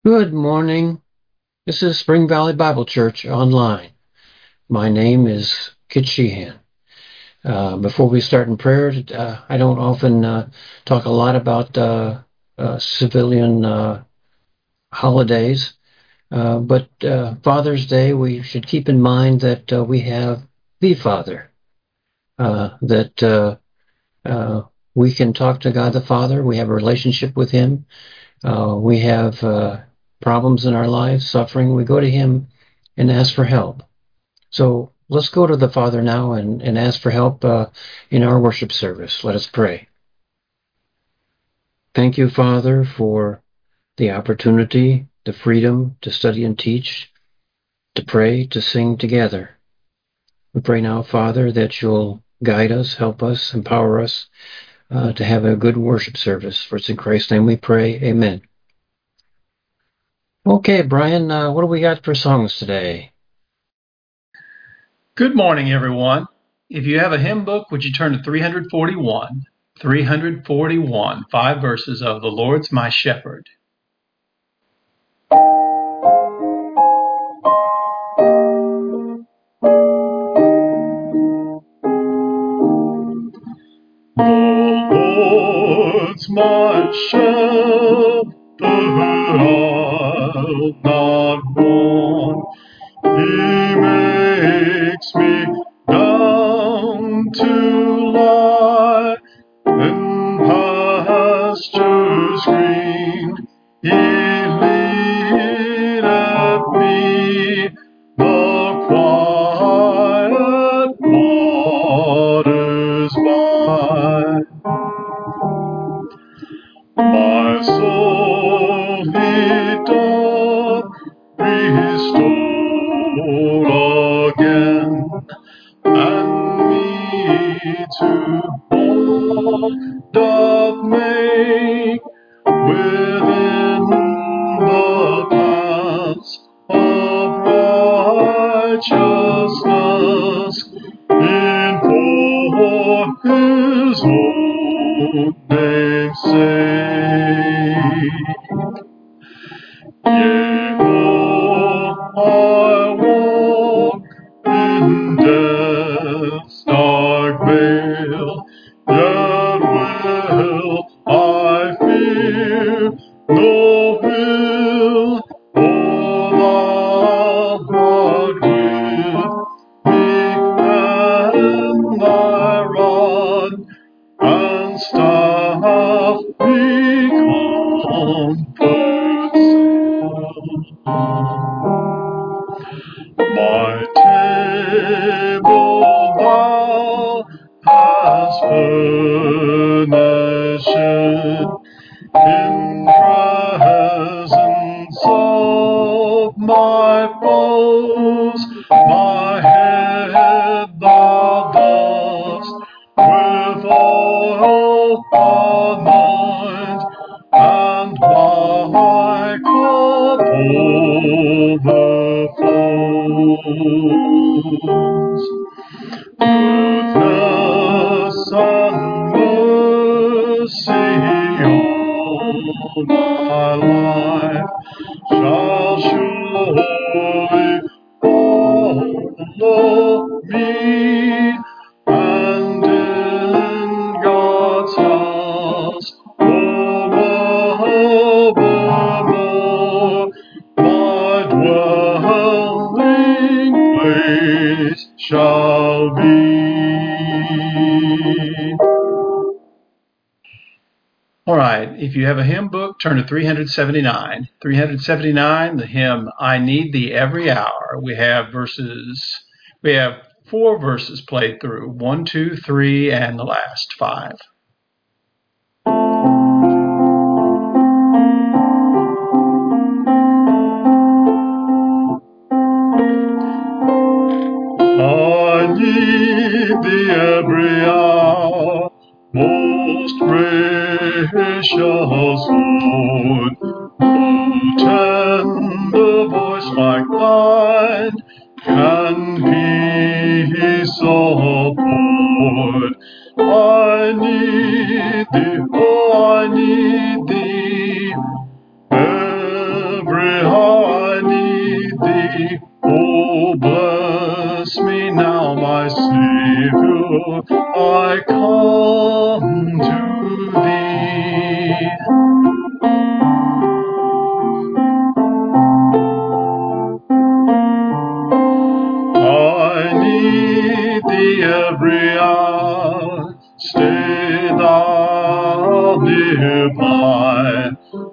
Good morning. This is Spring Valley Bible Church online. My name is Kit Sheehan. Before we start in prayer, I don't often talk a lot about civilian holidays, but Father's Day, we should keep in mind that we have the Father, that we can talk to God the Father. We have a relationship with Him. We have problems in our lives, suffering. We go to Him and ask for help. So let's go to the Father now and ask for help in our worship service. Let us pray. Thank you, Father, for the opportunity, the freedom to study and teach, to pray, to sing together. We pray now, Father, that you'll guide us, help us, empower us to have a good worship service. For it's in Christ's name we pray. Amen. Okay, Brian, what do we got for songs today? Good morning, everyone. If you have a hymn book, would you turn to 341? 341, 5 verses of The Lord's My Shepherd. The Lord's my shepherd, I'll not want. He makes me down to lie in pastures green. He leadeth me the quiet waters by. My soul he doth restore again, and me to walk doth make within the paths of righteousness, in for his own name's sake. Yea, though I walk in death's dark vale, yet will I fear no ill, for thou art with me, and thy rod and staff me comforts. My table thou hast furnished in presence of my foes. My head thou dost with oil anoint, and my cup overflows. Goodness and mercy all my life shall surely follow me, and in God's house forevermore my dwelling place shall be. All right, if you have a hymn book, turn to 379. 379, the hymn, I Need Thee Every Hour. We have 4 verses played through, 1, 2, 3, and the last 5. I need thee every hour, most precious Lord. No tender voice like thine can peace afford. I need thee, oh, I need thee every I come to thee. I need thee every hour, stay thou nearby.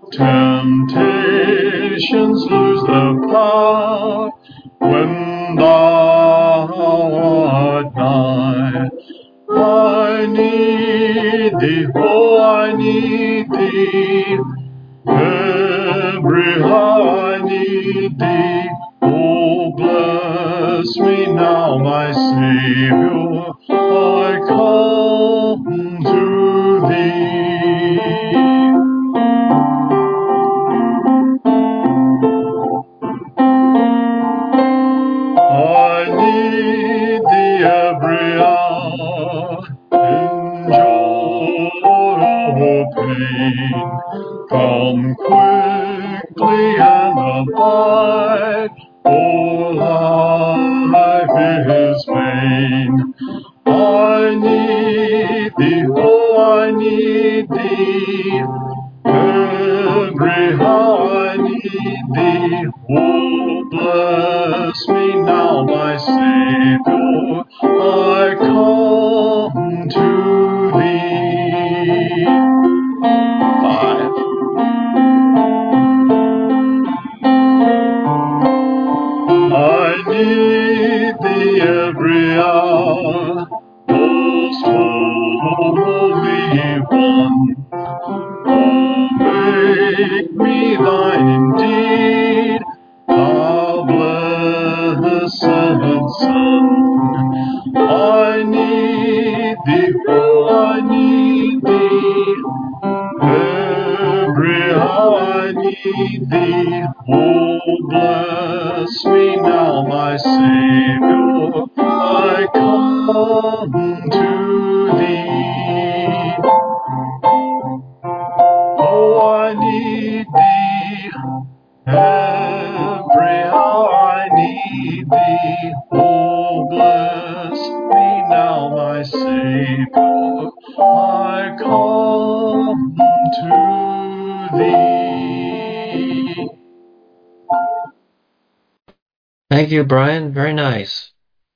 Temptations lose their power when thou art nigh. I need thee, oh, I need thee. Every hour I need thee. Oh, bless me now, my Savior. I come to thee. I need thee every hour, in joy or pain. Come quickly and abide, for life is vain. I need thee, oh, I need thee. Every hour I need thee. Oh, bless me now, my Savior. I come to thee. 5. I need thee every hour, most holy one. Oh, make me thine indeed, our blessed Son. I need thee, oh, I need thee. Every hour I need thee. Oh, bless me now, my Savior. I come to thee. Oh, I need thee. Every hour I need thee. Oh, bless me now, my Savior. I come to thee. Thank you, Brian. Very nice.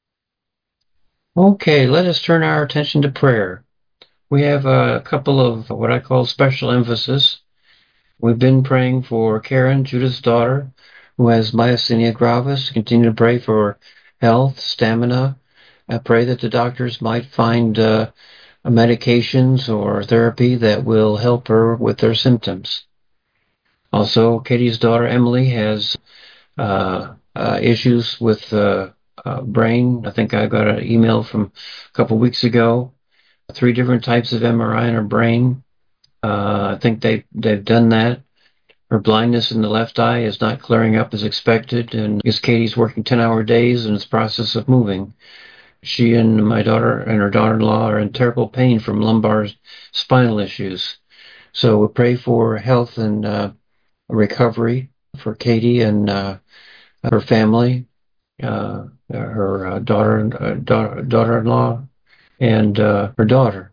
Okay, let us turn our attention to prayer. We have a couple of what I call special emphasis. We've been praying for Karen, Judith's daughter, who has myasthenia gravis. Continue to pray for health, stamina. I pray that the doctors might find medications or therapy that will help her with their symptoms. Also, Katie's daughter, Emily, has issues with brain. I think I got an email from a couple weeks ago. 3 different types of MRI in her brain. I think they've done that. Her blindness in the left eye is not clearing up as expected, and because Katie's working 10-hour days in its process of moving. She and my daughter and her daughter-in-law are in terrible pain from lumbar spinal issues. So we pray for health and recovery for Katie and her family, her daughter-in-law, and her daughter.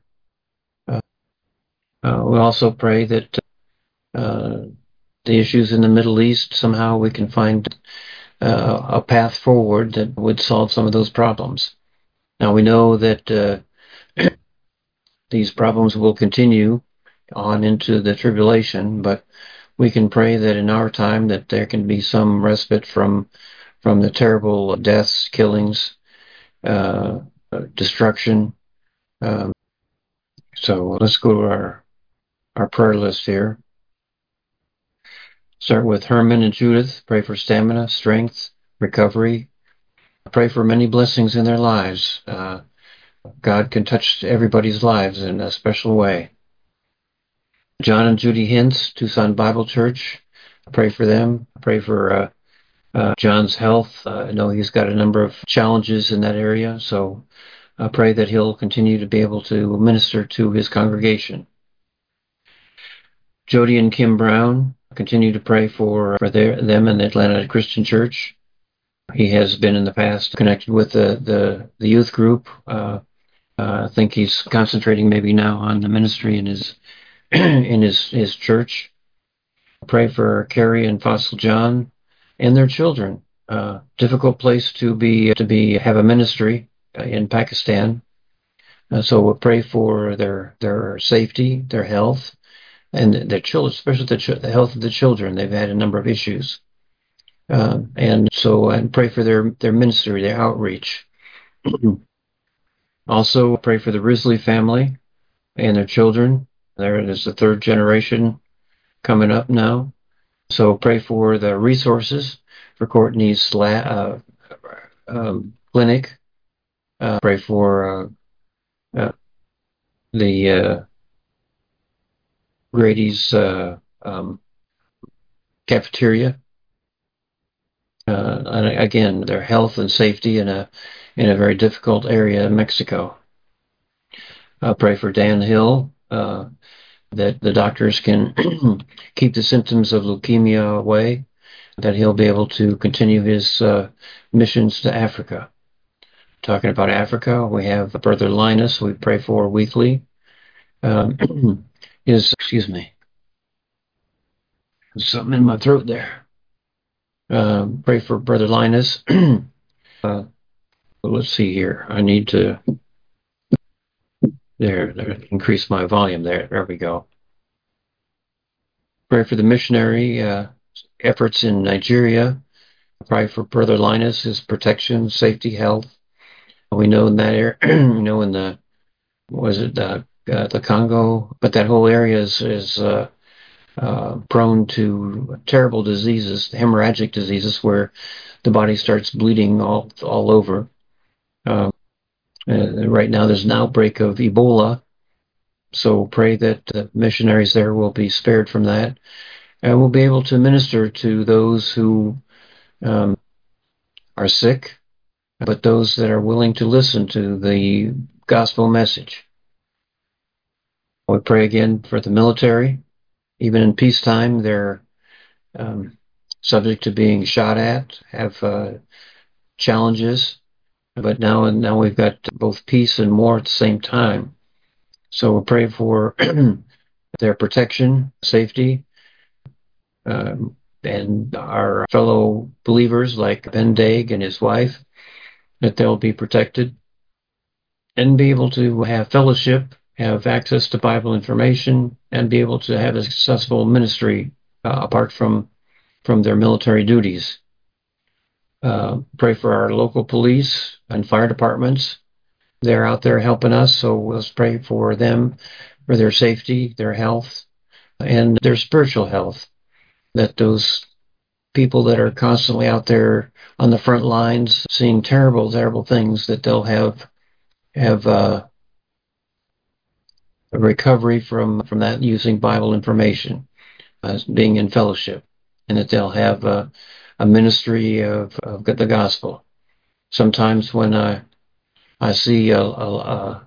We also pray that the issues in the Middle East, somehow we can find a path forward that would solve some of those problems. Now we know that these problems will continue on into the tribulation, but we can pray that in our time that there can be some respite from the terrible deaths, killings, destruction. So let's go to our prayer list here. Start with Herman and Judith. Pray for stamina, strength, recovery. Pray for many blessings in their lives. God can touch everybody's lives in a special way. John and Judy Hintz, Tucson Bible Church. Pray for them. Pray for John's health. I know he's got a number of challenges in that area, so I pray that he'll continue to be able to minister to his congregation. Jody and Kim Brown, continue to pray for them and the Atlanta Christian Church. He has been in the past connected with the youth group. I think he's concentrating maybe now on the ministry in his in his church. Pray for Carrie and Fossil John and their children. Difficult place to be have a ministry in Pakistan. So we'll pray for their safety, their health, and their children, especially the health of the children. They've had a number of issues, and pray for their ministry, their outreach. Also pray for the Risley family and their children. There is the third generation coming up now. So pray for the resources for Courtney's clinic. Pray for the Grady's cafeteria. And again, their health and safety in a very difficult area in Mexico. Pray for Dan Hill, that the doctors can keep the symptoms of leukemia away, that he'll be able to continue his missions to Africa. Talking about Africa, we have Brother Linus, we pray for weekly. Excuse me, there's something in my throat there. Pray for Brother Linus. Let's see here. I need to increase my volume there. There we go. Pray for the missionary efforts in Nigeria. Pray for Brother Linus, his protection, safety, health. We know in that area, in the Congo, but that whole area is prone to terrible diseases, hemorrhagic diseases, where the body starts bleeding all over. Right now, there's an outbreak of Ebola, so pray that the missionaries there will be spared from that, and will be able to minister to those who are sick, but those that are willing to listen to the gospel message. We pray again for the military. Even in peacetime, they're subject to being shot at, have challenges, but now we've got both peace and war at the same time. So we'll pray for their protection, safety, and our fellow believers like Ben Daig and his wife, that they'll be protected and be able to have fellowship, have access to Bible information, and be able to have a successful ministry apart from their military duties. Pray for our local police and fire departments. They're out there helping us, so let's pray for them, for their safety, their health, and their spiritual health, that those people that are constantly out there on the front lines seeing terrible, terrible things, that they'll have a recovery from that using Bible information, being in fellowship, and that they'll have a ministry of the gospel. Sometimes when I see one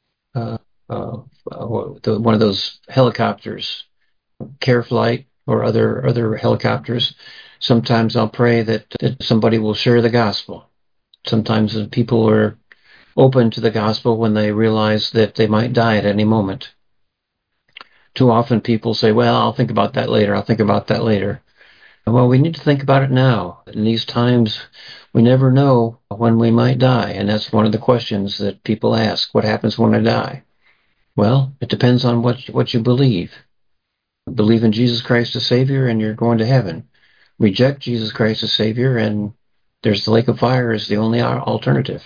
of those helicopters, Care Flight or other helicopters, sometimes I'll pray that somebody will share the gospel. Sometimes people are open to the gospel when they realize that they might die at any moment. Too often people say, well, I'll think about that later. I'll think about that later. Well, we need to think about it now. In these times, we never know when we might die. And that's one of the questions that people ask. What happens when I die? Well, it depends on what you believe. Believe in Jesus Christ as Savior and you're going to heaven. Reject Jesus Christ as Savior and there's the lake of fire is the only alternative.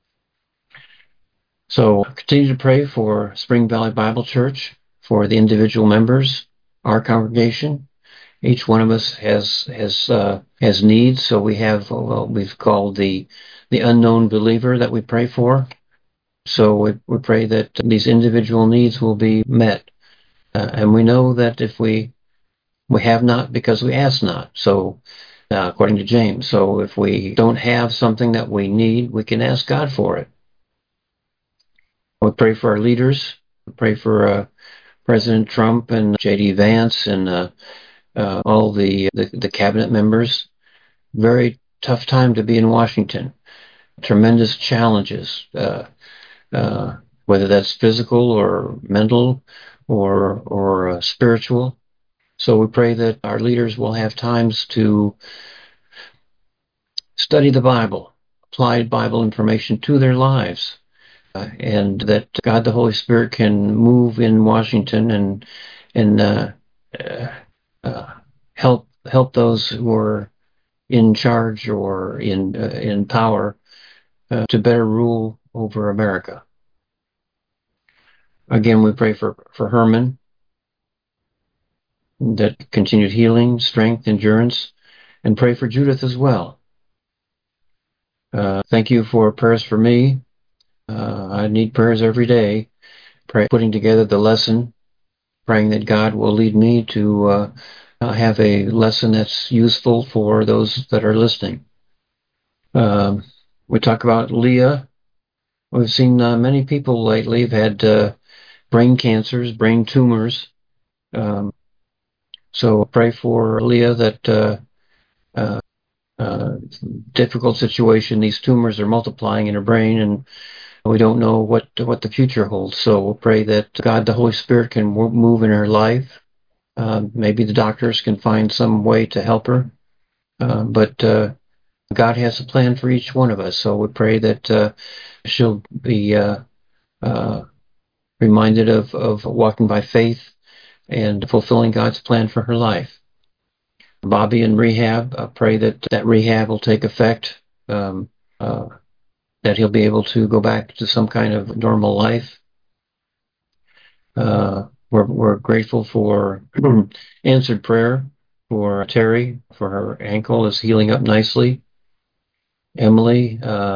So continue to pray for Spring Valley Bible Church, for the individual members, our congregation. Each one of us has needs. So we have what we've called the unknown believer that we pray for. So we pray that these individual needs will be met. And we know that if we have not because we ask not. So according to James. So if we don't have something that we need, we can ask God for it. We pray for our leaders. We pray for President Trump and J.D. Vance and all the cabinet members. Very tough time to be in Washington. Tremendous challenges. whether that's physical or mental or spiritual. So we pray that our leaders will have times to study the Bible, apply Bible information to their lives, and that God the Holy Spirit can move in Washington and help those who are in charge or in power to better rule over America. Again, we pray for Herman, that continued healing, strength, endurance, and pray for Judith as well. Thank you for prayers for me. I need prayers every day. Putting together the lesson, praying that God will lead me to have a lesson that's useful for those that are listening. We talk about Leah. We've seen many people lately have had brain cancers, brain tumors. So pray for Leah that difficult situation. These tumors are multiplying in her brain, and we don't know what the future holds. So we'll pray that God, the Holy Spirit, can move in her life. Maybe the doctors can find some way to help her. But God has a plan for each one of us. So we pray that she'll be reminded of walking by faith and fulfilling God's plan for her life. Bobby in rehab, pray that rehab will take effect, that he'll be able to go back to some kind of normal life. We're grateful for answered prayer for Terry, for her ankle is healing up nicely. Emily,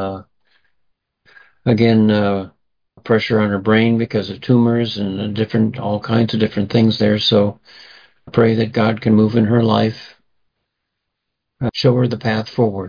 again, pressure on her brain because of tumors and all kinds of different things there. So pray that God can move in her life, show her the path forward.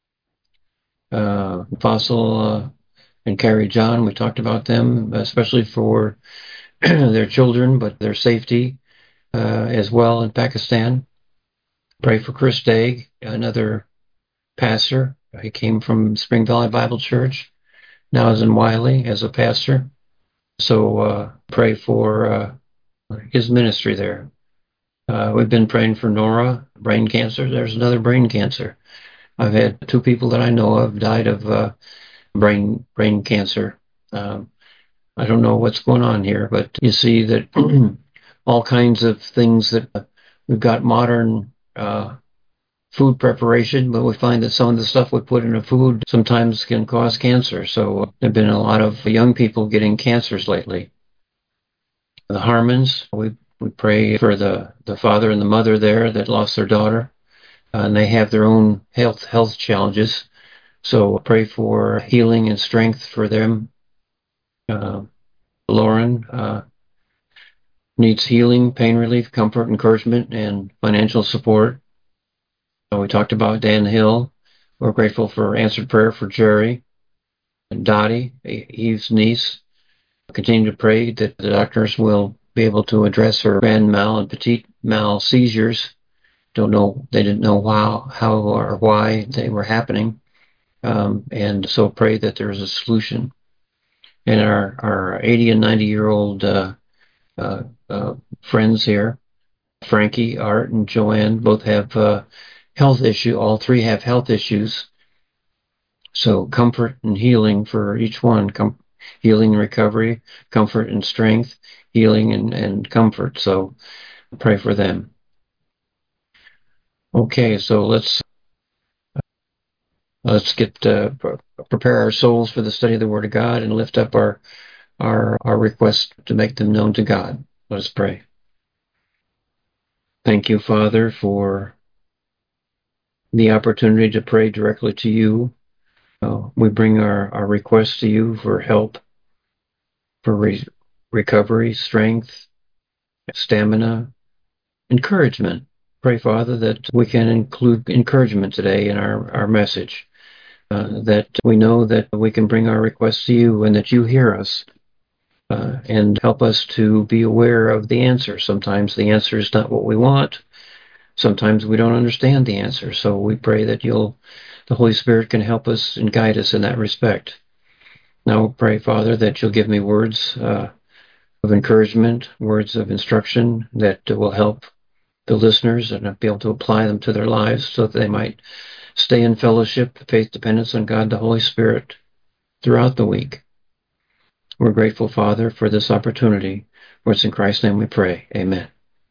Apostle and Carrie John, we talked about them, especially for their children, but their safety as well in Pakistan. Pray for Chris Daig, another pastor. He came from Spring Valley Bible Church, now is in Wiley as a pastor. So pray for his ministry there. We've been praying for Nora, brain cancer. There's another brain cancer. I've had 2 people that I know of died of brain cancer. I don't know what's going on here, but you see that all kinds of things that we've got modern food preparation, but we find that some of the stuff we put in a food sometimes can cause cancer. So there have been a lot of young people getting cancers lately. The Harmons, we pray for the father and the mother there that lost their daughter, and they have their own health challenges. So pray for healing and strength for them. Lauren needs healing, pain relief, comfort, encouragement, and financial support. We talked about Dan Hill. We're grateful for answered prayer for Jerry and Dottie, Eve's niece. Continue to pray that the doctors will be able to address her grand mal and petite mal seizures. They didn't know how or why they were happening. And so pray that there's a solution. And our 80 and 90-year-old friends here, Frankie, Art, and Joanne, both have health issues. All 3 have health issues. So comfort and healing for each one. Healing and recovery, comfort and strength, healing and comfort. So pray for them. Okay, so let's get prepare our souls for the study of the Word of God and lift up our requests to make them known to God. Let us pray. Thank you, Father, for the opportunity to pray directly to you. We bring our requests to you for help, for recovery, strength, stamina, encouragement. Pray, Father, that we can include encouragement today in our message, that we know that we can bring our requests to you and that you hear us, and help us to be aware of the answer. Sometimes the answer is not what we want. Sometimes we don't understand the answer. So we pray that the Holy Spirit can help us and guide us in that respect. Now pray, Father, that you'll give me words of encouragement, words of instruction that will help the listeners and be able to apply them to their lives so that they might stay in fellowship, faith, dependence on God, the Holy Spirit, throughout the week. We're grateful, Father, for this opportunity. For it's in Christ's name we pray. Amen.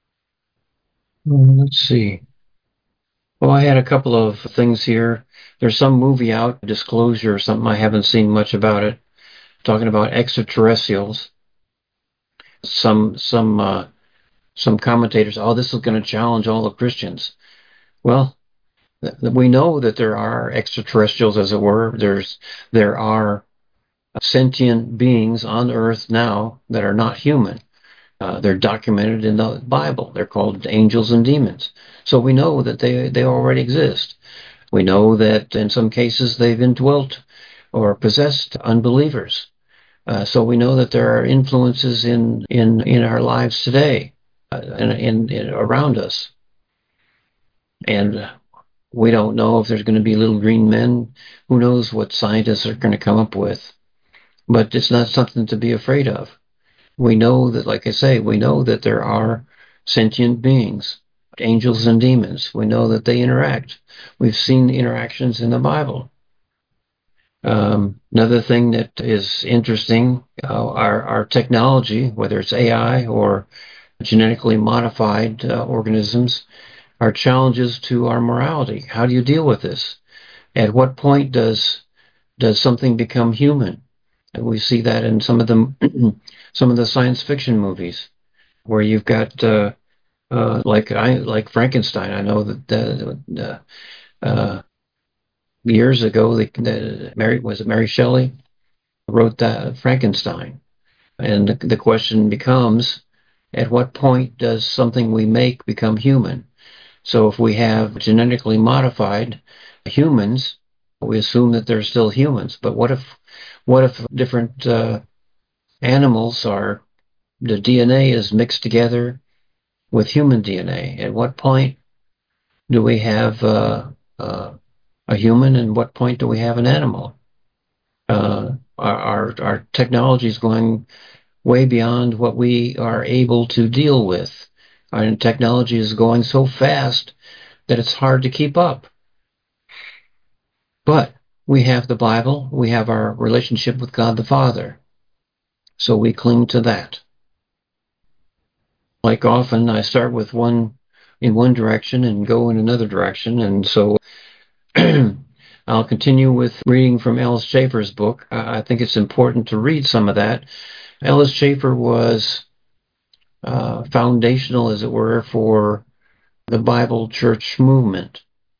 Let's see. Well, I had a couple of things here. There's some movie out, Disclosure or something. I haven't seen much about it. Talking about extraterrestrials. Some commentators, this is going to challenge all the Christians. Well, we know that there are extraterrestrials, as it were. There are sentient beings on Earth now that are not human. They're documented in the Bible. They're called angels and demons. So we know that they already exist. We know that in some cases they've indwelt or possessed unbelievers. So we know that there are influences in our lives today, and around us. And we don't know if there's going to be little green men. Who knows what scientists are going to come up with? But it's not something to be afraid of. We know that, like I say, we know that there are sentient beings, angels and demons. We know that they interact. We've seen interactions in the Bible. Another thing that is interesting, our technology, whether it's AI or genetically modified organisms, are challenges to our morality. How do you deal with this? At what point does something become human? And we see that in some of the science fiction movies, where you've got like Frankenstein. I know that years ago, Mary Shelley wrote that Frankenstein, and the question becomes, at what point does something we make become human? So if we have genetically modified humans, we assume that they're still humans. But what if different animals the DNA is mixed together with human DNA? At what point do we have a human, and what point do we have an animal? Our technology is going way beyond what we are able to deal with. Our technology is going so fast that it's hard to keep up. But we have the Bible, we have our relationship with God the Father, so we cling to that. Like often, I start with in one direction and go in another direction, and so I'll continue with reading from Ellis Chafer's book. I think it's important to read some of that. Ellis Chafer was foundational, as it were, for the Bible church movement.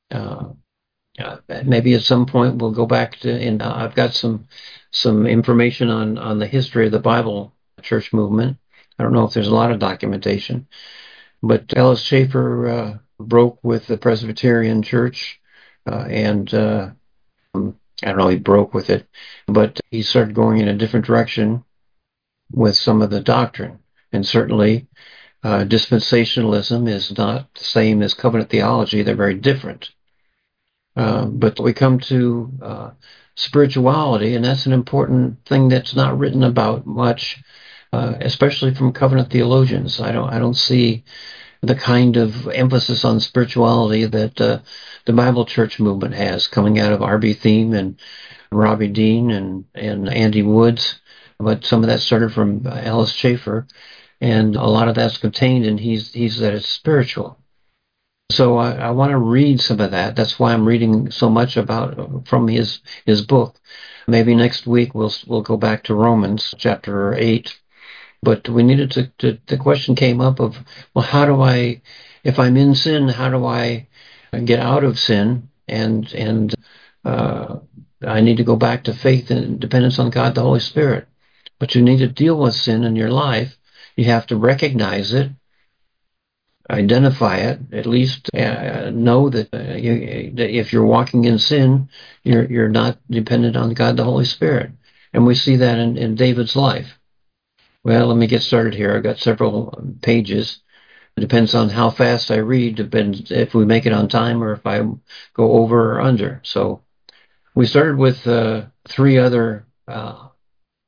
Maybe at some point we'll go back to, and I've got some information on the history of the Bible church movement. I don't know if there's a lot of documentation, but Ellis Chafer broke with the Presbyterian Church, and I don't know, he broke with it, but he started going in a different direction with some of the doctrine. And certainly dispensationalism is not the same as covenant theology. They're very different. But we come to spirituality, and that's an important thing that's not written about much, especially from covenant theologians. I don't see the kind of emphasis on spirituality that the Bible church movement has, coming out of R.B. Thiem and Robbie Dean and Andy Woods. But some of that started from Ellis Chafer, and a lot of that's contained, and he's that it's spiritual. So I want to read some of that. That's why I'm reading so much from his book. Maybe next week we'll go back to Romans chapter 8. But we needed the question came up of, well, how do I, if I'm in sin, how do I get out of sin? And I need to go back to faith and dependence on God, the Holy Spirit. But you need to deal with sin in your life. You have to recognize it, identify it, at least know that that if you're walking in sin, you're not dependent on God, the Holy Spirit. And we see that in David's life. Well, let me get started here. I've got several pages. It depends on how fast I read, depends if we make it on time or if I go over or under. So we started with three other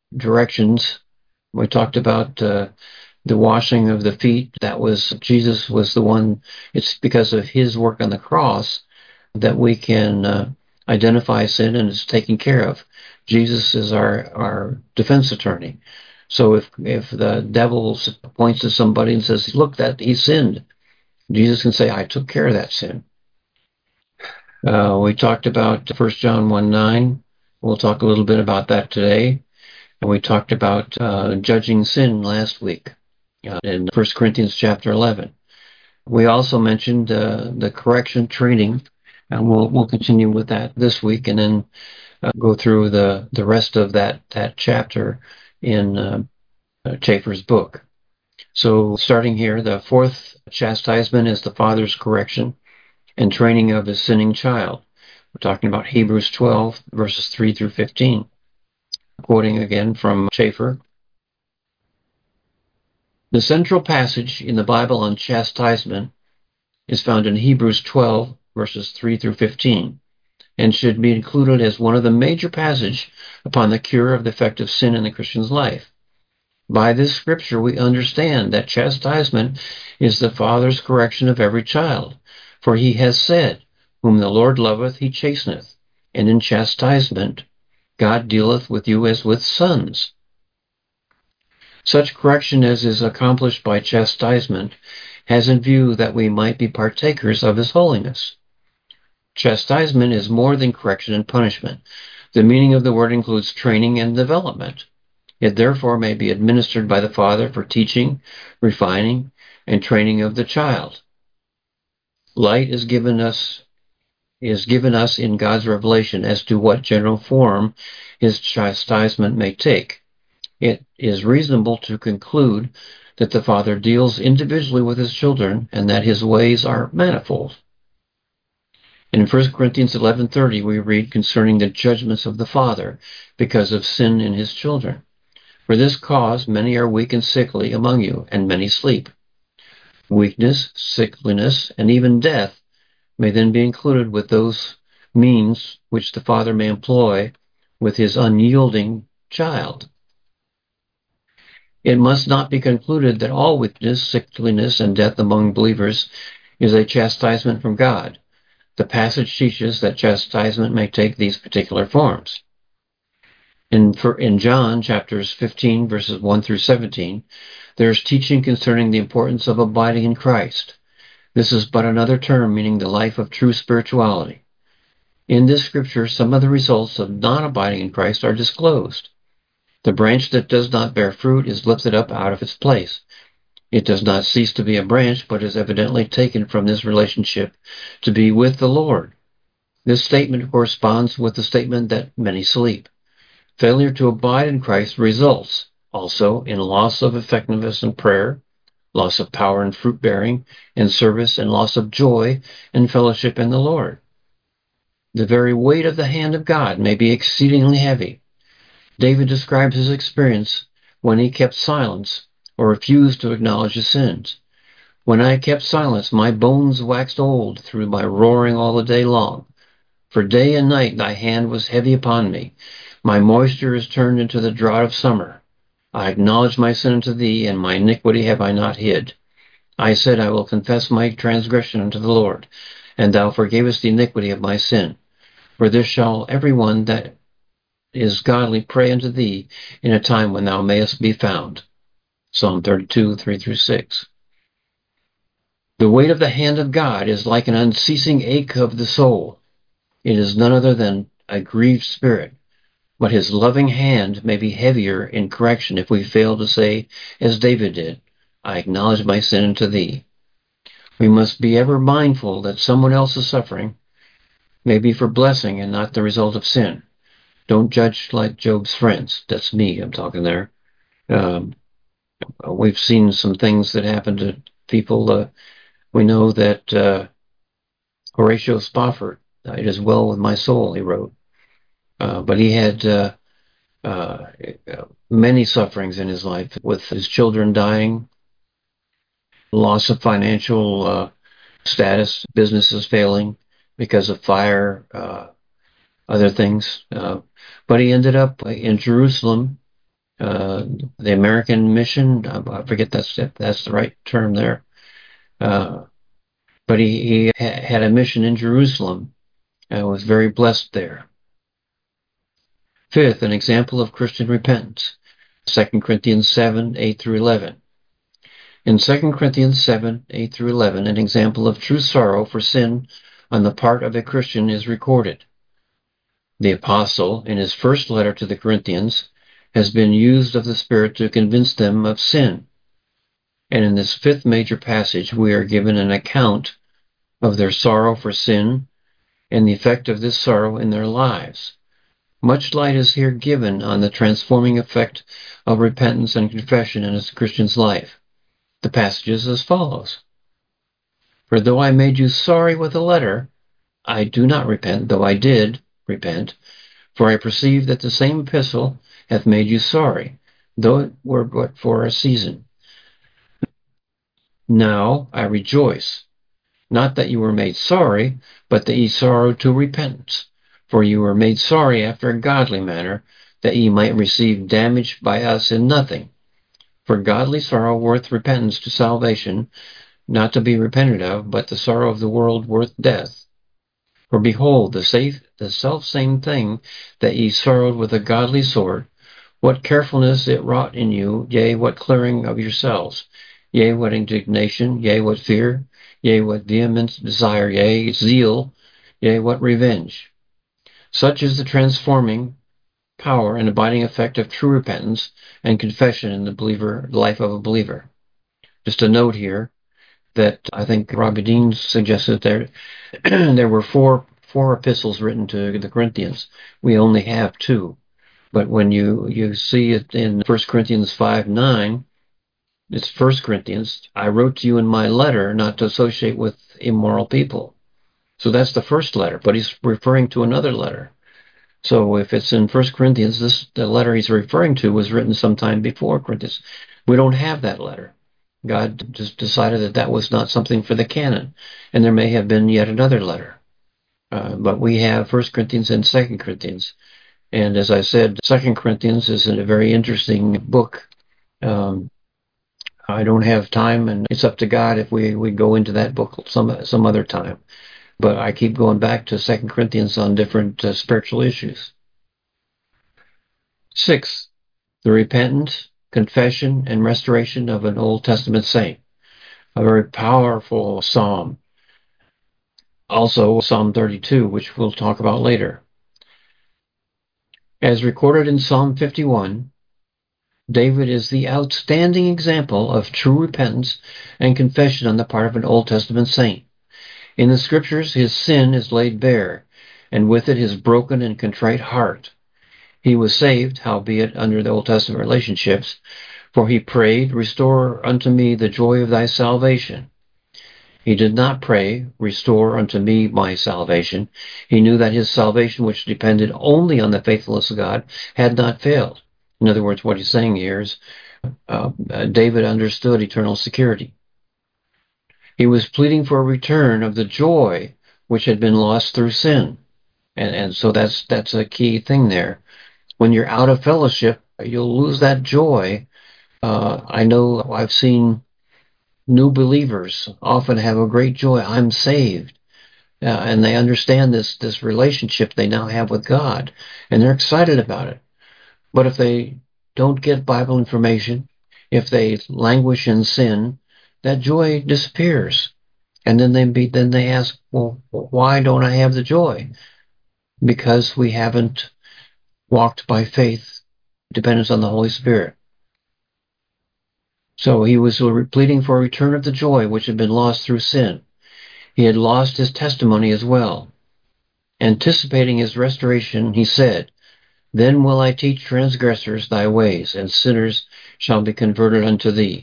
directions. We talked about the washing of the feet. That was Jesus was the one. It's because of his work on the cross that we can identify sin and it's taken care of. Jesus is our defense attorney. So if the devil points to somebody and says, "Look, that he sinned," Jesus can say, "I took care of that sin." We talked about 1 John 1:9. We'll talk a little bit about that today. And we talked about judging sin last week in 1 Corinthians chapter 11. We also mentioned the correction training, and we'll continue with that this week, and then go through the rest of that chapter in Chafer's book. So starting here, the fourth chastisement is the father's correction and training of his sinning child. We're talking about Hebrews 12, verses 3 through 15. Quoting again from Chafer. The central passage in the Bible on chastisement is found in Hebrews 12, verses 3 through 15, and should be included as one of the major passages upon the cure of the effect of sin in the Christian's life. By this scripture, we understand that chastisement is the Father's correction of every child, for he has said, "Whom the Lord loveth, he chasteneth, and in chastisement God dealeth with you as with sons." Such correction as is accomplished by chastisement has in view that we might be partakers of his holiness. Chastisement is more than correction and punishment. The meaning of the word includes training and development. It therefore may be administered by the Father for teaching, refining, and training of the child. Light is given us in God's revelation as to what general form his chastisement may take. It is reasonable to conclude that the Father deals individually with his children and that his ways are manifold. In 1 Corinthians 11:30, we read concerning the judgments of the Father because of sin in his children. For this cause many are weak and sickly among you, and many sleep. Weakness, sickliness, and even death may then be included with those means which the Father may employ with his unyielding child. It must not be concluded that all weakness, sickliness, and death among believers is a chastisement from God. The passage teaches that chastisement may take these particular forms. In John chapters 15, verses 1 through 17, there is teaching concerning the importance of abiding in Christ. This is but another term meaning the life of true spirituality. In this scripture, some of the results of not abiding in Christ are disclosed. The branch that does not bear fruit is lifted up out of its place. It does not cease to be a branch, but is evidently taken from this relationship to be with the Lord. This statement corresponds with the statement that many sleep. Failure to abide in Christ results also in loss of effectiveness in prayer, loss of power in fruit-bearing and service, and loss of joy and fellowship in the Lord. The very weight of the hand of God may be exceedingly heavy. David describes his experience when he kept silence or refused to acknowledge his sins. When I kept silence, my bones waxed old through my roaring all the day long. For day and night thy hand was heavy upon me. My moisture is turned into the drought of summer. I acknowledge my sin unto thee, and my iniquity have I not hid. I said, I will confess my transgression unto the Lord, and thou forgavest the iniquity of my sin. For this shall every one that is godly pray unto thee in a time when thou mayest be found. Psalm 32, 3 through 6. The weight of the hand of God is like an unceasing ache of the soul. It is none other than a grieved spirit. But his loving hand may be heavier in correction if we fail to say, as David did, I acknowledge my sin unto thee. We must be ever mindful that someone else's suffering may be for blessing and not the result of sin. Don't judge like Job's friends. That's me, I'm talking there. We've seen some things that happen to people. We know that Horatio Spafford, it is well with my soul, he wrote. But he had many sufferings in his life, with his children dying, loss of financial status, businesses failing because of fire, other things. But he ended up in Jerusalem the American mission. I forget that's the right term there. But he had a mission in Jerusalem and was very blessed there. Fifth, an example of Christian repentance. 2 Corinthians 7, 8 through 11. In 2 Corinthians 7, 8 through 11, an example of true sorrow for sin on the part of a Christian is recorded. The apostle, in his first letter to the Corinthians, has been used of the Spirit to convince them of sin. And in this fifth major passage, we are given an account of their sorrow for sin and the effect of this sorrow in their lives. Much light is here given on the transforming effect of repentance and confession in a Christian's life. The passage is as follows. For though I made you sorry with a letter, I do not repent, though I did repent. For I perceive that the same epistle hath made you sorry, though it were but for a season. Now I rejoice, not that you were made sorry, but that ye sorrowed to repentance. For you were made sorry after a godly manner, that ye might receive damage by us in nothing. For godly sorrow worth repentance to salvation, not to be repented of, but the sorrow of the world worth death. For behold, the selfsame thing that ye sorrowed with a godly sword, what carefulness it wrought in you, yea, what clearing of yourselves, yea, what indignation, yea, what fear, yea, what vehement desire, yea, zeal, yea, what revenge. Such is the transforming power and abiding effect of true repentance and confession in the life of a believer. Just a note here that I think Robbie Dean suggested there were four epistles written to the Corinthians. We only have two. But when you see it in 1 Corinthians 5:9, it's 1 Corinthians, I wrote to you in my letter not to associate with immoral people. So that's the first letter, but he's referring to another letter. So if it's in 1 Corinthians, the letter he's referring to was written sometime before Corinthians. We don't have that letter. God just decided that was not something for the canon, and there may have been yet another letter. But we have 1 Corinthians and 2 Corinthians. And as I said, 2 Corinthians is a very interesting book. I don't have time, and it's up to God if we go into that book some other time. But I keep going back to 2 Corinthians on different spiritual issues. Sixth, the repentance, confession, and restoration of an Old Testament saint. A very powerful psalm. Also, Psalm 32, which we'll talk about later. As recorded in Psalm 51, David is the outstanding example of true repentance and confession on the part of an Old Testament saint. In the Scriptures, his sin is laid bare, and with it his broken and contrite heart. He was saved, howbeit under the Old Testament relationships, for he prayed, Restore unto me the joy of thy salvation. He did not pray, Restore unto me my salvation. He knew that his salvation, which depended only on the faithfulness of God, had not failed. In other words, what he's saying here is David understood eternal security. He was pleading for a return of the joy which had been lost through sin. And so that's a key thing there. When you're out of fellowship, you'll lose that joy. I know I've seen new believers often have a great joy. I'm saved. And they understand this relationship they now have with God, and they're excited about it. But if they don't get Bible information, if they languish in sin, that joy disappears. And then they ask, well, why don't I have the joy? Because we haven't walked by faith, dependence on the Holy Spirit. So he was pleading for a return of the joy which had been lost through sin. He had lost his testimony as well. Anticipating his restoration, he said, Then will I teach transgressors thy ways, and sinners shall be converted unto thee.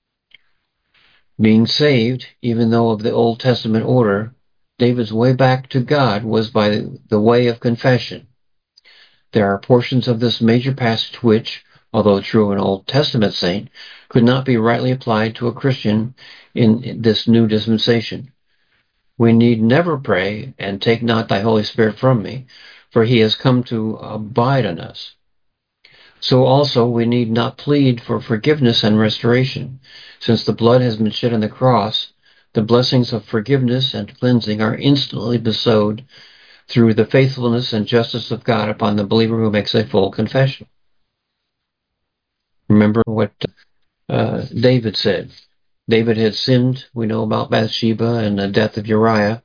Being saved, even though of the Old Testament order, David's way back to God was by the way of confession. There are portions of this major passage which, although true of an Old Testament saint, could not be rightly applied to a Christian in this new dispensation. We need never pray, and take not thy Holy Spirit from me, for he has come to abide in us. So also we need not plead for forgiveness and restoration. Since the blood has been shed on the cross, the blessings of forgiveness and cleansing are instantly bestowed through the faithfulness and justice of God upon the believer who makes a full confession. Remember what David said. David had sinned. We know about Bathsheba and the death of Uriah.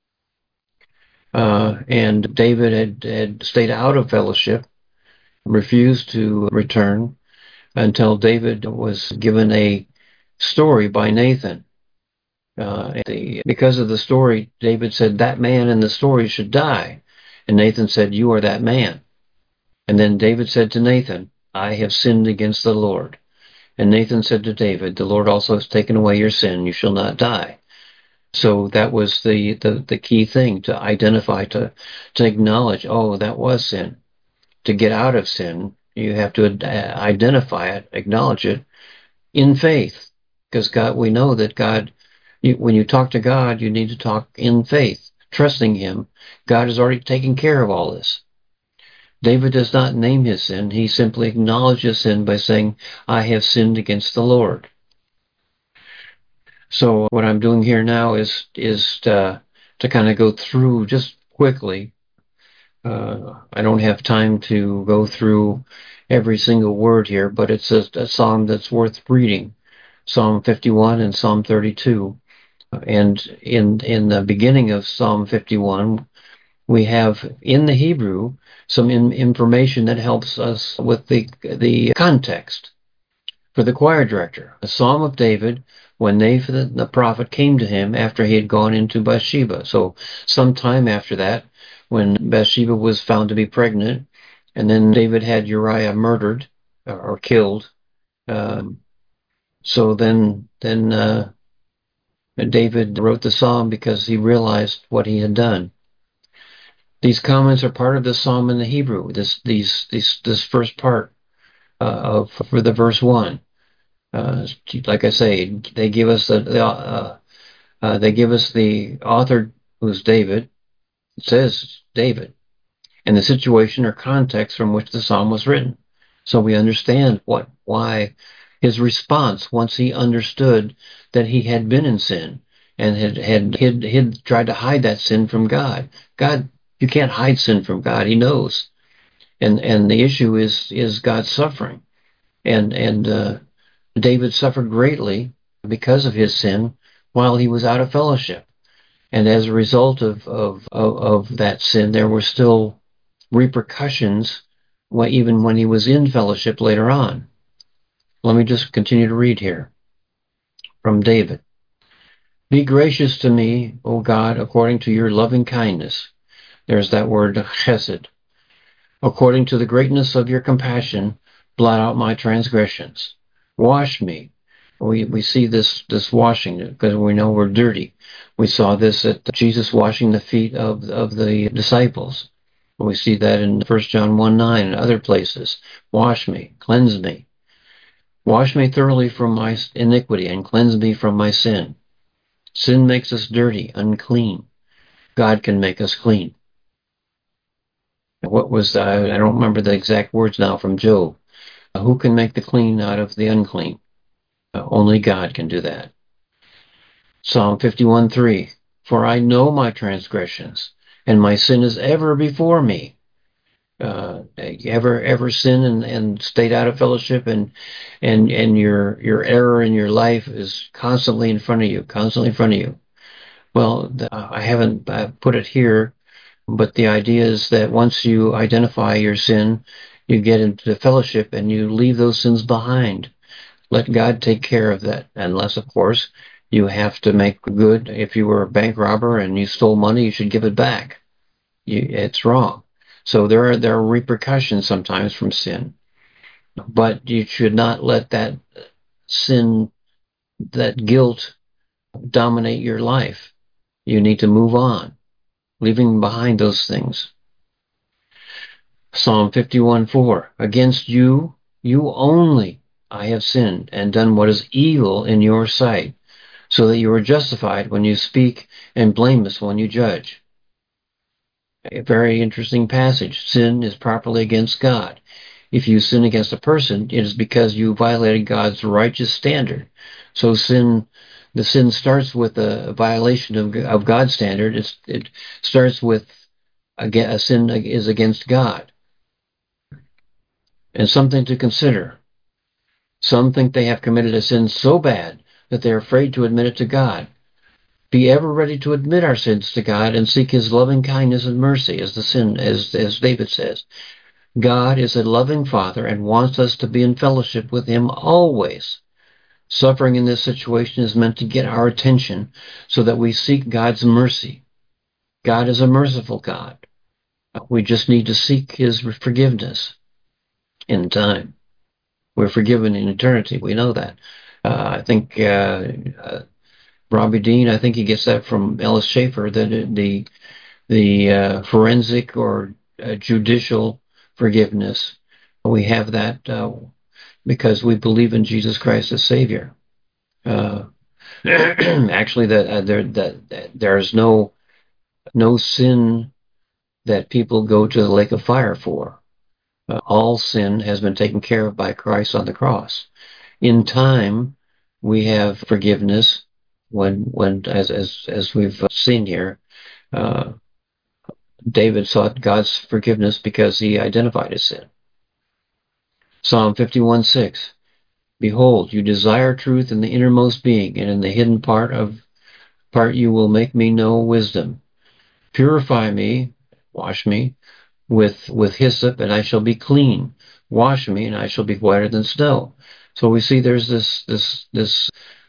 And David had stayed out of fellowship, refused to return until David was given a story by Nathan. Because of the story, David said, that man in the story should die. And Nathan said, you are that man. And then David said to Nathan, I have sinned against the Lord. And Nathan said to David, the Lord also has taken away your sin. You shall not die. So that was the key thing, to identify, to acknowledge, oh, that was sin. To get out of sin, you have to identify it, acknowledge it in faith. Because God, we know that God, when you talk to God, you need to talk in faith, trusting Him. God has already taken care of all this. David does not name his sin. He simply acknowledges sin by saying, I have sinned against the Lord. So what I'm doing here now is to kind of go through just quickly. I don't have time to go through every single word here, but it's a psalm that's worth reading. Psalm 51 and Psalm 32. And in the beginning of Psalm 51, we have in the Hebrew some information that helps us with the context. For the choir director, a psalm of David when Nathan the prophet came to him after he had gone into Bathsheba. So sometime after that, when Bathsheba was found to be pregnant, and then David had Uriah murdered or killed. So then David wrote the psalm because he realized what he had done. These comments are part of the psalm in the Hebrew. This first part for the verse 1. Like I say, they give us the author, who's David. It says David, and the situation or context from which the psalm was written. So we understand why his response once he understood that he had been in sin and had tried to hide that sin from God. God, you can't hide sin from God. He knows, and the issue is God's suffering, and David suffered greatly because of his sin while he was out of fellowship. And as a result of that sin, there were still repercussions even when he was in fellowship later on. Let me just continue to read here from David. Be gracious to me, O God, according to your loving kindness. There's that word chesed. According to the greatness of your compassion, blot out my transgressions. Wash me. We see this washing because we know we're dirty. We saw this at Jesus washing the feet of the disciples. We see that in 1 John 1:9 and other places. Wash me, cleanse me. Wash me thoroughly from my iniquity and cleanse me from my sin. Sin makes us dirty, unclean. God can make us clean. What was I don't remember the exact words now from Job. Who can make the clean out of the unclean? Only God can do that. Psalm 51:3. For I know my transgressions, and my sin is ever before me. Ever sin and stayed out of fellowship, and your error in your life is constantly in front of you. Well, I haven't put it here, but the idea is that once you identify your sin, you get into fellowship and you leave those sins behind. Let God take care of that, unless, of course, you have to make good. If you were a bank robber and you stole money, you should give it back. It's wrong. So there are repercussions sometimes from sin, but you should not let that sin, that guilt, dominate your life. You need to move on, leaving behind those things. Psalm 51:4. Against you, you only, I have sinned and done what is evil in your sight, so that you are justified when you speak and blameless when you judge. A very interesting passage. Sin is properly against God. If you sin against a person, it is because you violated God's righteous standard. So the sin starts with a violation of God's standard. It starts with a sin is against God. And something to consider. Some think they have committed a sin so bad that they are afraid to admit it to God. Be ever ready to admit our sins to God and seek His loving kindness and mercy, as David says. God is a loving Father and wants us to be in fellowship with Him always. Suffering in this situation is meant to get our attention so that we seek God's mercy. God is a merciful God. We just need to seek His forgiveness in time. We're forgiven in eternity. We know that. I think Robbie Dean, I think he gets that from Ellis Schaefer, that the forensic or judicial forgiveness, we have that because we believe in Jesus Christ as Savior. Actually, there's no sin that people go to the lake of fire for. All sin has been taken care of by Christ on the cross. In time, we have forgiveness when as we've seen here, David sought God's forgiveness because he identified his sin. Psalm 51:6. Behold, you desire truth in the innermost being, and in the hidden part you will make me know wisdom. Purify me, wash me, with hyssop, and I shall be clean. Wash me, and I shall be whiter than snow. So we see there's this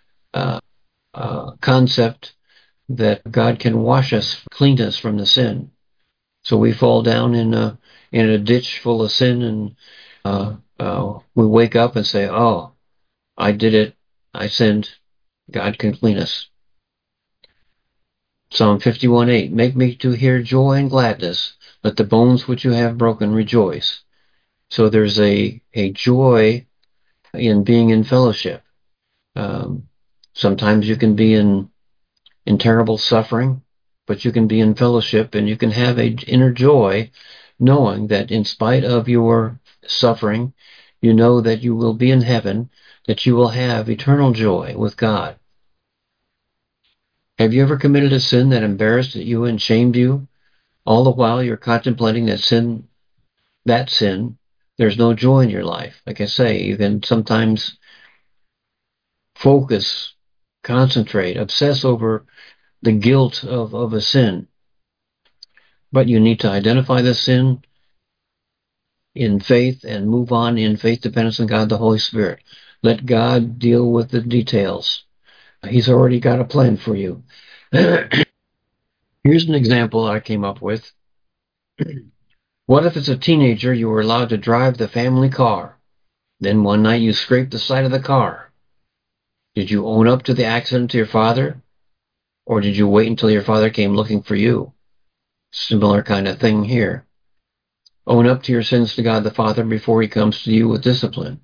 concept that God can wash us, clean us from the sin. So we fall down in a ditch full of sin, and we wake up and say, "Oh, I did it. I sinned. God can clean us." Psalm 51:8. Make me to hear joy and gladness. Let the bones which you have broken rejoice. So there's a joy in being in fellowship. Sometimes you can be in terrible suffering, but you can be in fellowship and you can have an inner joy knowing that in spite of your suffering, you know that you will be in heaven, that you will have eternal joy with God. Have you ever committed a sin that embarrassed you and shamed you? All the while you're contemplating that sin, there's no joy in your life. Like I say, you can sometimes focus, concentrate, obsess over the guilt of a sin. But you need to identify the sin in faith and move on in faith, dependence on God, the Holy Spirit. Let God deal with the details. He's already got a plan for you. Here's an example I came up with. What if as a teenager you were allowed to drive the family car? Then one night you scraped the side of the car. Did you own up to the accident to your father? Or did you wait until your father came looking for you? Similar kind of thing here. Own up to your sins to God the Father before He comes to you with discipline.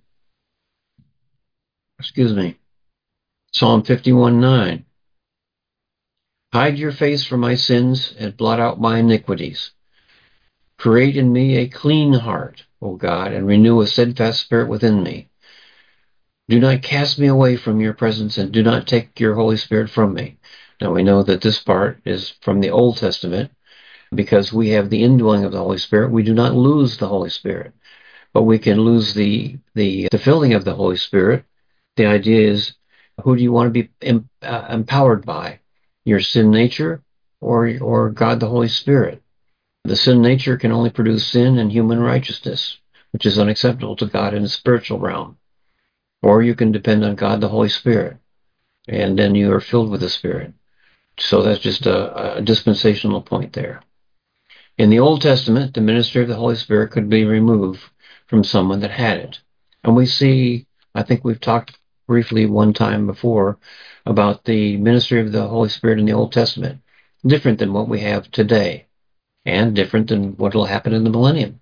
Excuse me. Psalm 51:9. Hide your face from my sins and blot out my iniquities. Create in me a clean heart, O God, and renew a steadfast spirit within me. Do not cast me away from your presence, and do not take your Holy Spirit from me. Now we know that this part is from the Old Testament. Because we have the indwelling of the Holy Spirit, we do not lose the Holy Spirit. But we can lose the filling of the Holy Spirit. The idea is, who do you want to be empowered by? Your sin nature or God the Holy Spirit? The sin nature can only produce sin and human righteousness, which is unacceptable to God in the spiritual realm. Or you can depend on God the Holy Spirit, and then you are filled with the Spirit. So that's just a dispensational point there. In the Old Testament, the ministry of the Holy Spirit could be removed from someone that had it. And we see, I think we've talked briefly one time before about the ministry of the Holy Spirit in the Old Testament, different than what we have today, and different than what will happen in the millennium.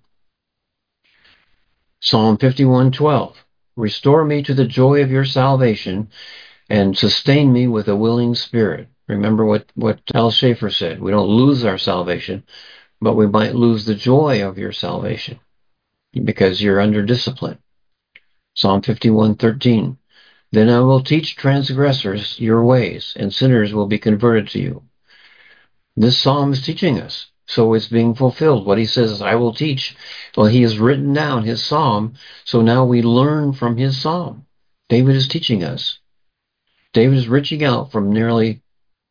Psalm 51:12. Restore me to the joy of your salvation and sustain me with a willing spirit. Remember what Al Schaefer said. We don't lose our salvation, but we might lose the joy of your salvation. because you're under discipline. Psalm 51:13. Then I will teach transgressors your ways, and sinners will be converted to you. This psalm is teaching us. So it's being fulfilled. What he says, I will teach. Well, he has written down his psalm, so now we learn from his psalm. David is teaching us. David is reaching out from nearly,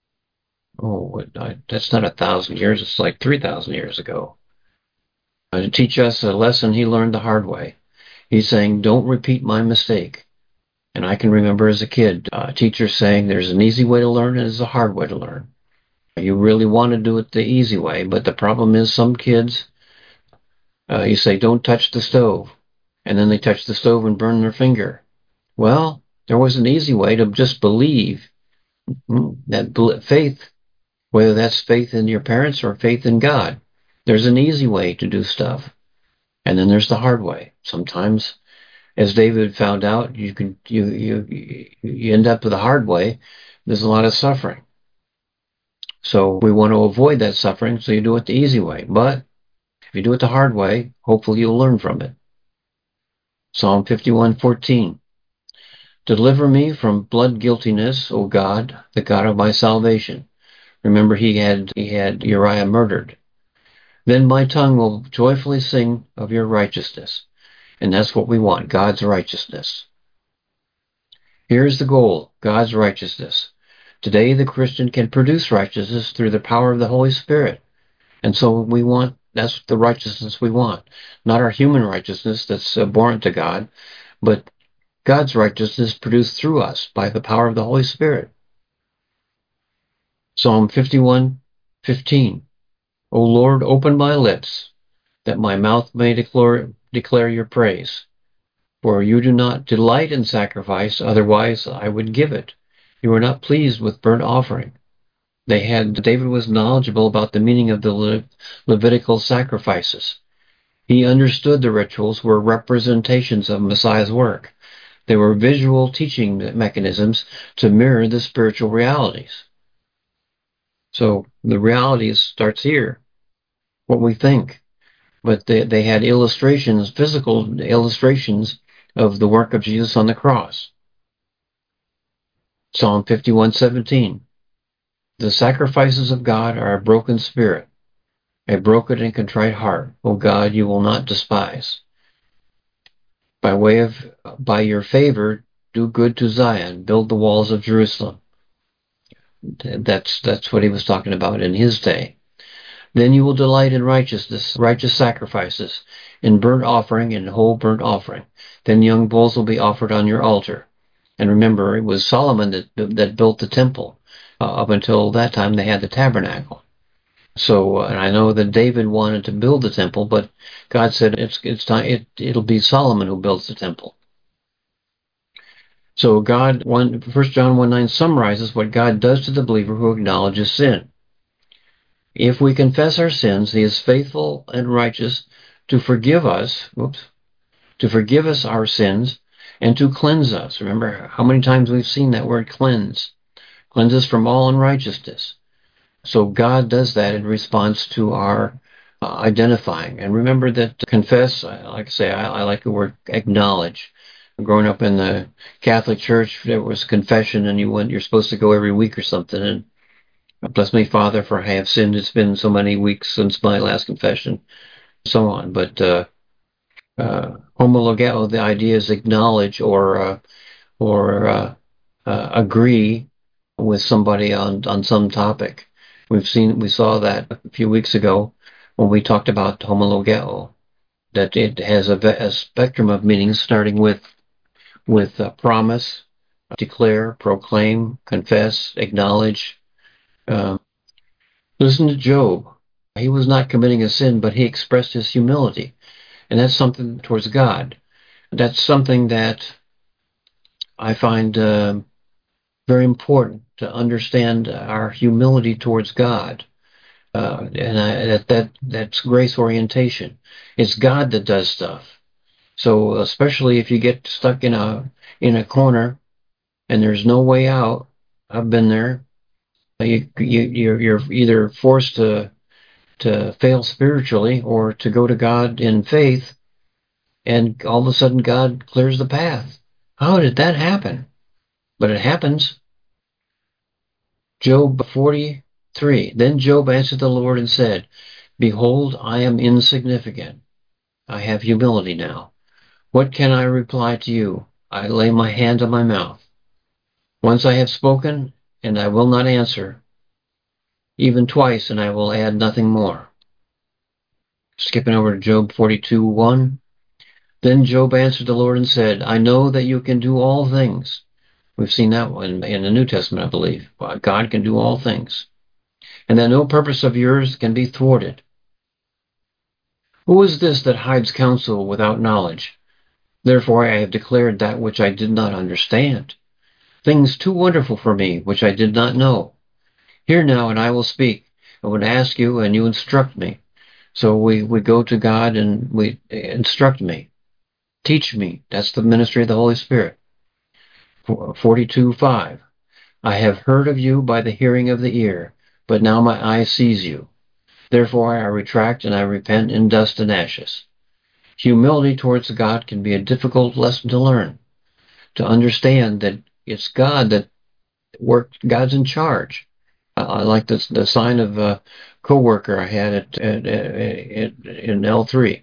that's not 1,000 years, it's like 3,000 years ago, to teach us a lesson he learned the hard way. He's saying, don't repeat my mistake. And I can remember as a kid, teachers saying there's an easy way to learn and there's a hard way to learn. You really want to do it the easy way, but the problem is some kids, you say, don't touch the stove. And then they touch the stove and burn their finger. Well, there was an easy way to just believe that faith, whether that's faith in your parents or faith in God. There's an easy way to do stuff. And then there's the hard way. Sometimes, as David found out, you end up with the hard way. There's a lot of suffering. So we want to avoid that suffering, so you do it the easy way. But if you do it the hard way, hopefully you'll learn from it. Psalm 51:14. Deliver me from blood guiltiness, O God, the God of my salvation. Remember, he had Uriah murdered. Then my tongue will joyfully sing of your righteousness. And that's what we want, God's righteousness. Here's the goal, God's righteousness. Today, the Christian can produce righteousness through the power of the Holy Spirit. And so that's the righteousness we want. Not our human righteousness that's abhorrent to God, but God's righteousness produced through us by the power of the Holy Spirit. Psalm 51:15. O Lord, open my lips, that my mouth may declare your praise. For you do not delight in sacrifice, otherwise I would give it. You are not pleased with burnt offering. David was knowledgeable about the meaning of the Levitical sacrifices. He understood the rituals were representations of Messiah's work. They were visual teaching mechanisms to mirror the spiritual realities. So the reality starts here, what we think. But they had illustrations, physical illustrations of the work of Jesus on the cross. Psalm 51:17. The sacrifices of God are a broken spirit, a broken and contrite heart. O God, you will not despise. By your favor, do good to Zion, build the walls of Jerusalem. That's what he was talking about in his day. Then you will delight in righteousness, righteous sacrifices, in burnt offering and whole burnt offering. Then young bulls will be offered on your altar. And remember, it was Solomon that built the temple. Up until that time, they had the tabernacle. So, and I know that David wanted to build the temple, but God said it's time. It'll be Solomon who builds the temple. So 1 John 1:9 summarizes what God does to the believer who acknowledges sin. If we confess our sins, he is faithful and righteous to forgive us our sins and to cleanse us. Remember how many times we've seen that word cleanse. Cleanse us from all unrighteousness. So God does that in response to our identifying. And remember that confess, like I say, I like the word acknowledge. Growing up in the Catholic Church, there was confession, and you're supposed to go every week or something. And bless me, Father, for I have sinned. It's been so many weeks since my last confession, so on. But homologeo, the idea is acknowledge or agree with somebody on some topic. We saw that a few weeks ago when we talked about homologeo, that it has a spectrum of meanings, starting with promise, declare, proclaim, confess, acknowledge. Listen to Job. He was not committing a sin, but he expressed his humility. And that's something towards God. That's something that I find very important, to understand our humility towards God. That's grace orientation. It's God that does stuff. So especially if you get stuck in a corner and there's no way out, I've been there. You're either forced to fail spiritually or to go to God in faith and all of a sudden God clears the path. How did that happen? But it happens. Job 43. Then Job answered the Lord and said, Behold, I am insignificant. I have humility now. What can I reply to you? I lay my hand on my mouth. Once I have spoken, and I will not answer. Even twice, and I will add nothing more. Skipping over to Job 42:1. Then Job answered the Lord and said, I know that you can do all things. We've seen that one in the New Testament, I believe. God can do all things. And that no purpose of yours can be thwarted. Who is this that hides counsel without knowledge? Therefore I have declared that which I did not understand, things too wonderful for me, which I did not know. Hear now, and I will speak. I would ask you, and you instruct me. So we go to God, and we instruct me. Teach me. That's the ministry of the Holy Spirit. 42:5. I have heard of you by the hearing of the ear, but now my eye sees you. Therefore I retract and I repent in dust and ashes. Humility towards God can be a difficult lesson to learn, to understand that it's God that God's in charge. I like the sign of a co-worker I had in L3.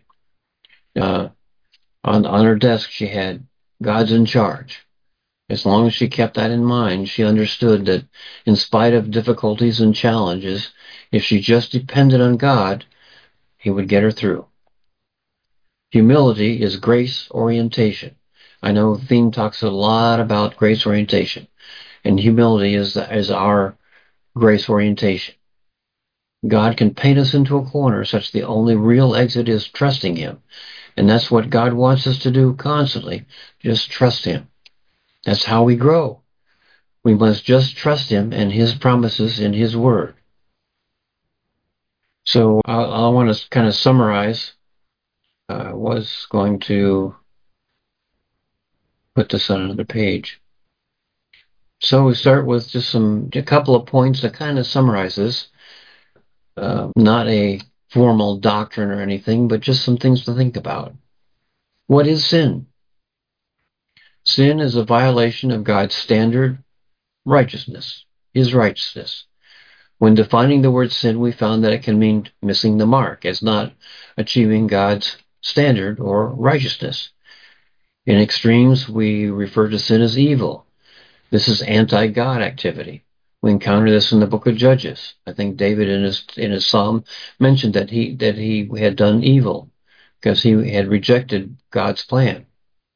On her desk she had, God's in charge. As long as she kept that in mind, she understood that in spite of difficulties and challenges, if she just depended on God, He would get her through. Humility is grace orientation. I know the theme talks a lot about grace orientation, and humility is our grace orientation. God can paint us into a corner such the only real exit is trusting Him. And that's what God wants us to do constantly. Just trust Him. That's how we grow. We must just trust Him and His promises in His Word. So I want to kind of summarize. I was going to put this on another page. So we start with just a couple of points that kind of summarizes. Not a formal doctrine or anything, but just some things to think about. What is sin? Sin is a violation of God's standard righteousness, His righteousness. When defining the word sin, we found that it can mean missing the mark, as not achieving God's standard or righteousness. In extremes, we refer to sin as evil. This is anti-God activity. We encounter this in the book of Judges. I think David in his psalm mentioned that he had done evil because he had rejected God's plan.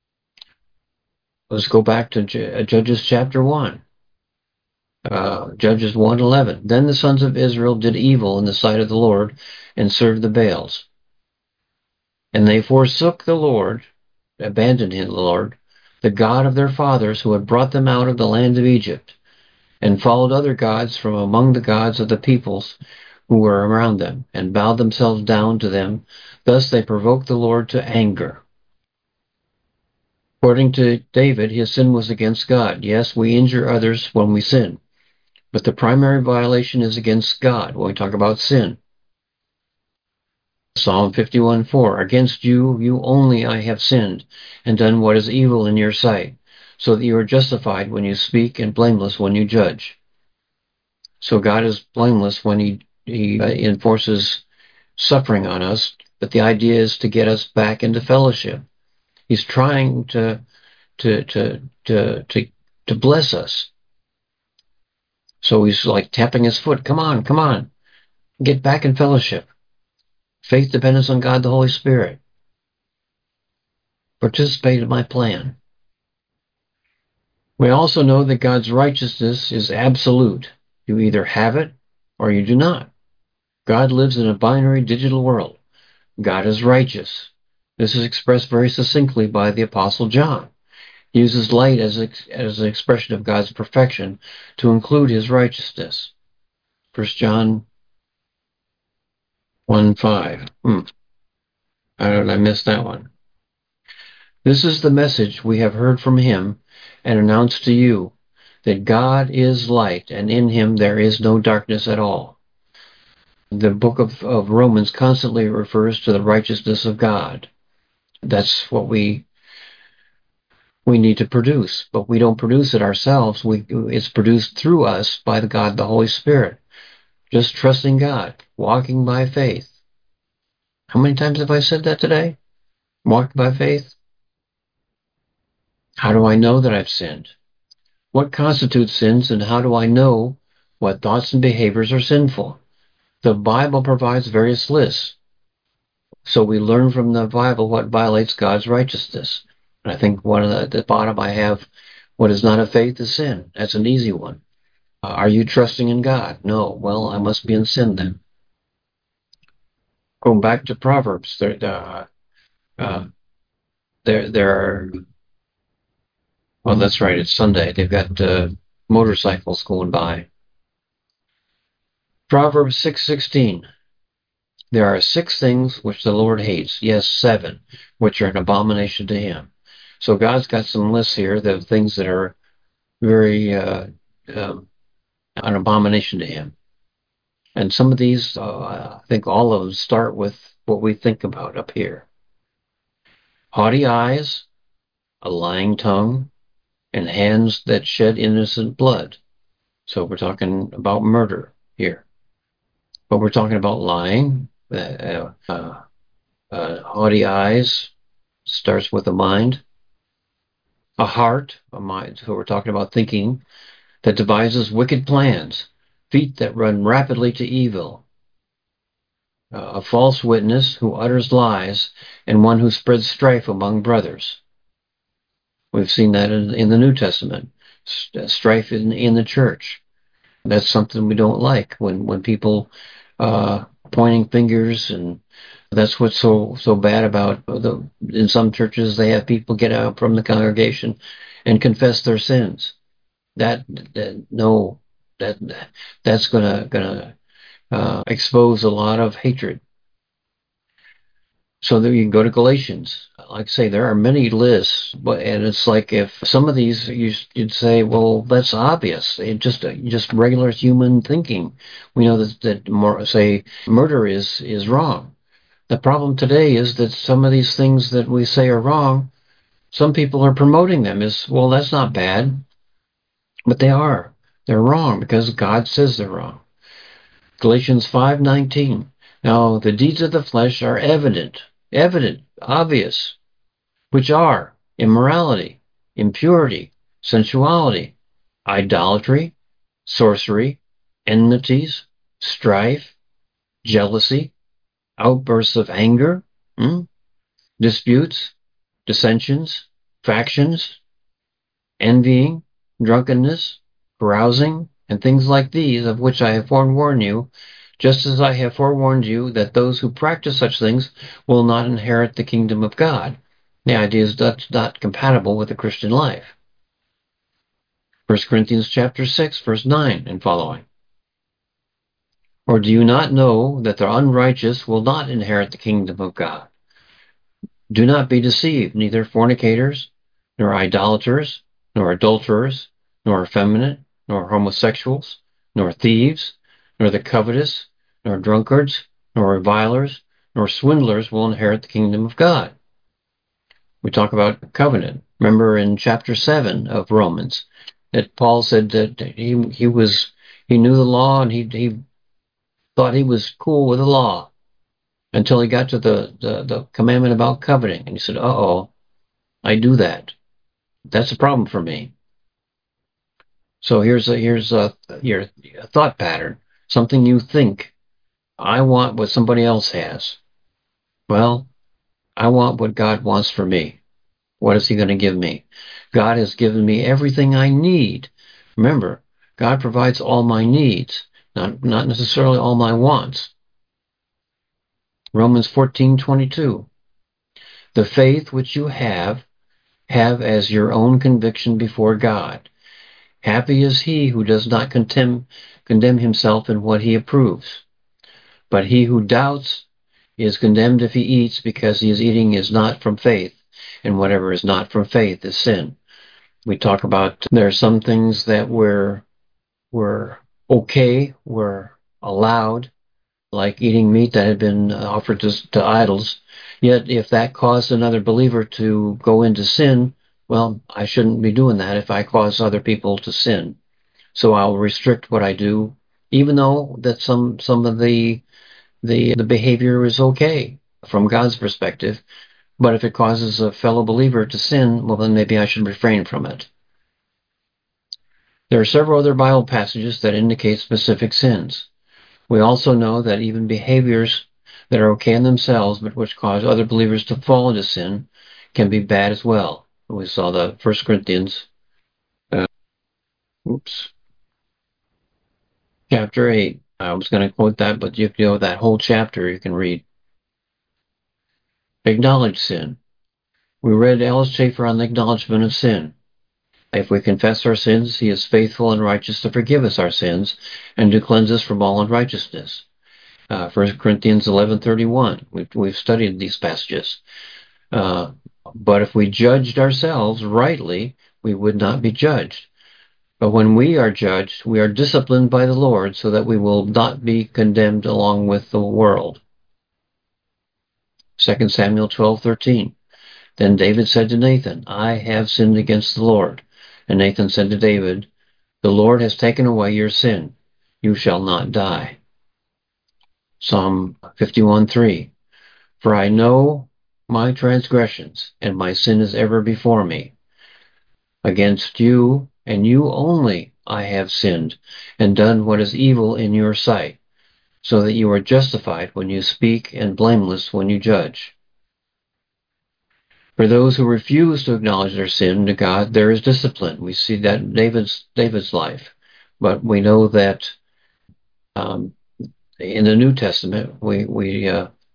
Let's go back to Judges chapter 1. Judges 1:11. Then the sons of Israel did evil in the sight of the Lord and served the Baals. And they forsook the Lord, abandoned the Lord, the God of their fathers who had brought them out of the land of Egypt, and followed other gods from among the gods of the peoples who were around them, and bowed themselves down to them. Thus they provoked the Lord to anger. According to David, his sin was against God. Yes, we injure others when we sin, but the primary violation is against God when we talk about sin. Psalm 51:4, Against you, you only I have sinned, and done what is evil in your sight, so that you are justified when you speak and blameless when you judge. So God is blameless when He enforces suffering on us, but the idea is to get us back into fellowship. He's trying to bless us. So He's like tapping His foot. Come on, get back in fellowship. Faith dependence on God the Holy Spirit. Participate in my plan. We also know that God's righteousness is absolute. You either have it or you do not. God lives in a binary digital world. God is righteous. This is expressed very succinctly by the Apostle John. He uses light as an expression of God's perfection to include His righteousness. 1 John 1:5. I missed that one. This is the message we have heard from Him and announced to you, that God is light, and in Him there is no darkness at all. The book of Romans constantly refers to the righteousness of God. That's what we need to produce, but we don't produce it ourselves. It's produced through us by the Holy Spirit. Just trusting God, walking by faith. How many times have I said that today? Walk by faith. How do I know that I've sinned? What constitutes sins, and how do I know what thoughts and behaviors are sinful? The Bible provides various lists. So we learn from the Bible what violates God's righteousness. And I think one of the bottom I have, what is not of faith is sin. That's an easy one. Are you trusting in God? No. Well, I must be in sin then. Going back to Proverbs, there are. Well, that's right. It's Sunday. They've got motorcycles going by. Proverbs 6:16. There are 6 things which the Lord hates. Yes, 7, which are an abomination to Him. So God's got some lists here, the things that are very an abomination to Him. And some of these, I think all of them start with what we think about up here. Haughty eyes, a lying tongue, and hands that shed innocent blood. So we're talking about murder here. But we're talking about lying. Haughty eyes starts with a mind. A heart, a mind. So we're talking about thinking that devises wicked plans. Feet that run rapidly to evil. A false witness who utters lies, and one who spreads strife among brothers. We've seen that in the New Testament. Strife in the church. That's something we don't like when people pointing fingers, and that's what's so bad about in some churches they have people get out from the congregation and confess their sins. That's gonna expose a lot of hatred. So then you can go to Galatians. Like I say, there are many lists, and it's like if some of these you'd say, well, that's obvious. It just regular human thinking. We know that murder is wrong. The problem today is that some of these things that we say are wrong, some people are promoting them as, well, that's not bad, but they are. They're wrong because God says they're wrong. Galatians 5:19. Now the deeds of the flesh are evident, obvious, which are immorality, impurity, sensuality, idolatry, sorcery, enmities, strife, jealousy, outbursts of anger, disputes, dissensions, factions, envying, drunkenness, carousing, and things like these, of which I have forewarned you, just as I have forewarned you that those who practice such things will not inherit the kingdom of God. The idea is that's not compatible with the Christian life. 1 Corinthians chapter 6, verse 9 and following. Or do you not know that the unrighteous will not inherit the kingdom of God? Do not be deceived, neither fornicators, nor idolaters, nor adulterers, nor effeminate, nor homosexuals, nor thieves, nor the covetous, nor drunkards, nor revilers, nor swindlers will inherit the kingdom of God. We talk about covenant. Remember in chapter 7 of Romans that Paul said that he knew the law, and he thought he was cool with the law until he got to the commandment about coveting, and he said, "Uh-oh, I do that. That's a problem for me." So here's your thought pattern, something you think. I want what somebody else has. Well, I want what God wants for me. What is He going to give me? God has given me everything I need. Remember, God provides all my needs, not necessarily all my wants. Romans 14:22. The faith which you have as your own conviction before God. Happy is he who does not condemn himself in what he approves. But he who doubts is condemned if he eats, because his eating is not from faith, and whatever is not from faith is sin. We talk about there are some things that we're okay, we're allowed, like eating meat that had been offered to idols. Yet if that caused another believer to go into sin, well, I shouldn't be doing that if I cause other people to sin. So I'll restrict what I do, even though that some of the behavior is okay from God's perspective. But if it causes a fellow believer to sin, well, then maybe I should refrain from it. There are several other Bible passages that indicate specific sins. We also know that even behaviors that are okay in themselves, but which cause other believers to fall into sin, can be bad as well. We saw the 1 Corinthians, chapter 8. I was going to quote that, but you know that whole chapter you can read. Acknowledge sin. We read Alice Schaefer on the acknowledgement of sin. If we confess our sins, he is faithful and righteous to forgive us our sins and to cleanse us from all unrighteousness. 1 Corinthians 11:31. We've studied these passages. But if we judged ourselves rightly, we would not be judged. But when we are judged, we are disciplined by the Lord so that we will not be condemned along with the world. 2 Samuel 12:13. Then David said to Nathan, I have sinned against the Lord. And Nathan said to David, the Lord has taken away your sin. You shall not die. Psalm 51:3. For I know my transgressions, and my sin is ever before me. Against you, and you only, I have sinned, and done what is evil in your sight, so that you are justified when you speak and blameless when you judge. For those who refuse to acknowledge their sin to God, there is discipline. We see that in David's life. But we know that in the New Testament, we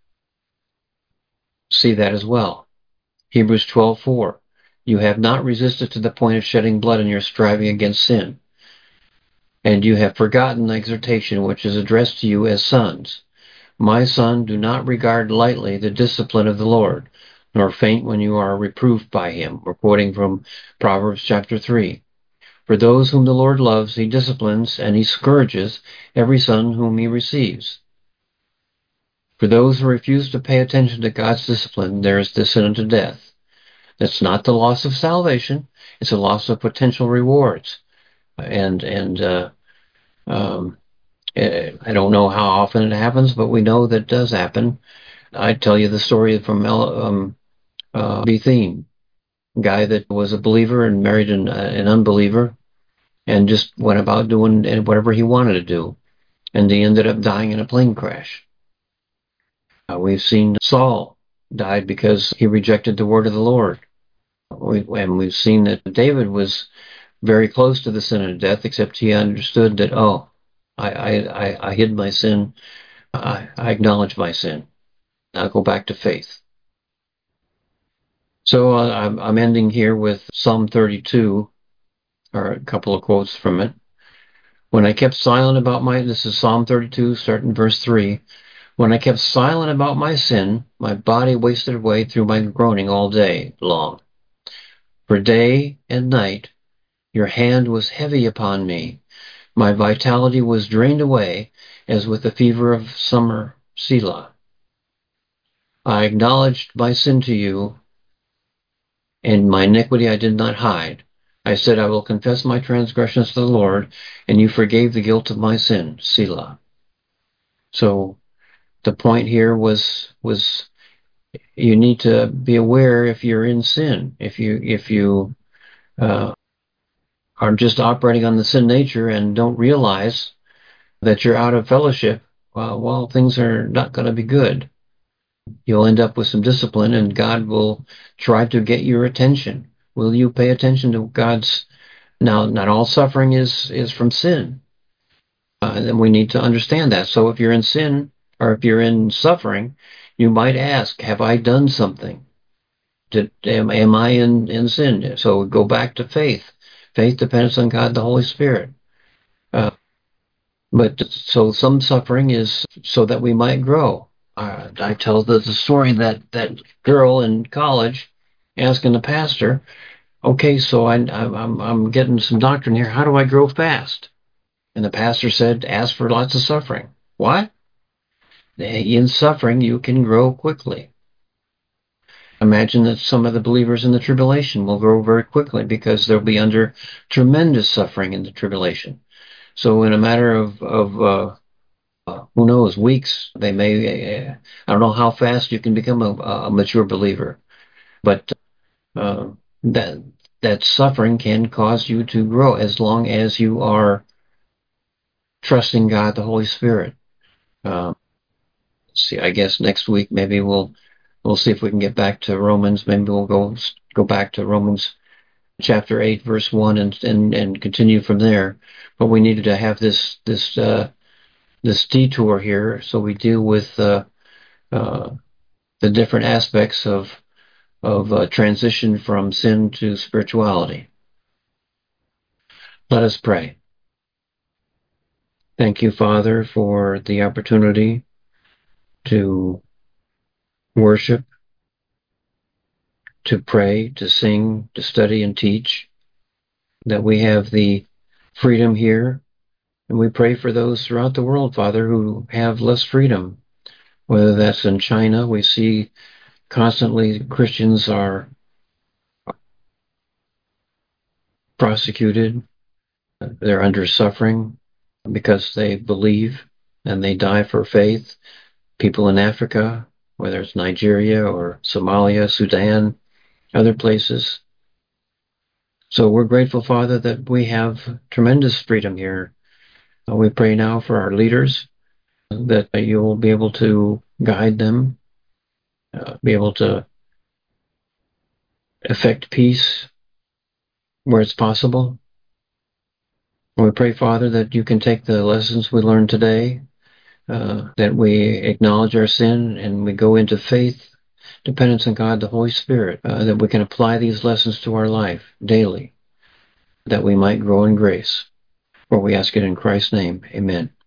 see that as well. Hebrews 12:4. You have not resisted to the point of shedding blood in your striving against sin. And you have forgotten the exhortation which is addressed to you as sons. My son, do not regard lightly the discipline of the Lord, nor faint when you are reproved by him. We're quoting from Proverbs chapter 3. For those whom the Lord loves, he disciplines, and he scourges every son whom he receives. For those who refuse to pay attention to God's discipline, there is the sin unto death. That's not the loss of salvation. It's a loss of potential rewards. And I don't know how often it happens, but we know that it does happen. I tell you the story from Bethune, a guy that was a believer and married an unbeliever, and just went about doing whatever he wanted to do, and he ended up dying in a plane crash. We've seen Saul died because he rejected the word of the Lord. And we've seen that David was very close to the sin of death, except he understood that, I hid my sin. I acknowledge my sin. I'll go back to faith. So I'm ending here with Psalm 32, or a couple of quotes from it. When I kept silent about this is Psalm 32, starting verse 3. When I kept silent about my sin, my body wasted away through my groaning all day long. For day and night, your hand was heavy upon me. My vitality was drained away as with the fever of summer, Selah. I acknowledged my sin to you, and my iniquity I did not hide. I said, I will confess my transgressions to the Lord, and you forgave the guilt of my sin, Selah. So the point here was you need to be aware if you're in sin. If you are just operating on the sin nature and don't realize that you're out of fellowship, well, things are not going to be good. You'll end up with some discipline, and God will try to get your attention. Will you pay attention to God's? Now, not all suffering is from sin. And we need to understand that. So if you're in sin, or if you're in suffering, you might ask, have I done something? Am I in sin? So go back to faith. Faith depends on God, the Holy Spirit. But so some suffering is so that we might grow. I tell the story that girl in college asking the pastor, okay, so I'm getting some doctrine here. How do I grow fast? And the pastor said, ask for lots of suffering. What? in suffering, you can grow quickly. Imagine that some of the believers in the tribulation will grow very quickly because they'll be under tremendous suffering in the tribulation. So in a matter of who knows, weeks, they may, I don't know how fast you can become a mature believer, but uh, that suffering can cause you to grow as long as you are trusting God, the Holy Spirit. See, I guess next week maybe we'll see if we can get back to Romans. Maybe we'll go back to Romans chapter 8, verse 1, and continue from there. But we needed to have this detour here, so we deal with the different aspects of transition from sin to spirituality. Let us pray. Thank you, Father, for the opportunity to worship, to pray, to sing, to study and teach, that we have the freedom here. And we pray for those throughout the world, Father, who have less freedom, whether that's in China. We see constantly Christians are prosecuted. They're under suffering because they believe and they die for faith. People in Africa, whether it's Nigeria or Somalia, Sudan, other places. So we're grateful, Father, that we have tremendous freedom here. We pray now for our leaders, that you will be able to guide them, be able to effect peace where it's possible. And we pray, Father, that you can take the lessons we learned today, that we acknowledge our sin and we go into faith, dependence on God, the Holy Spirit, that we can apply these lessons to our life daily, that we might grow in grace. For we ask it in Christ's name. Amen.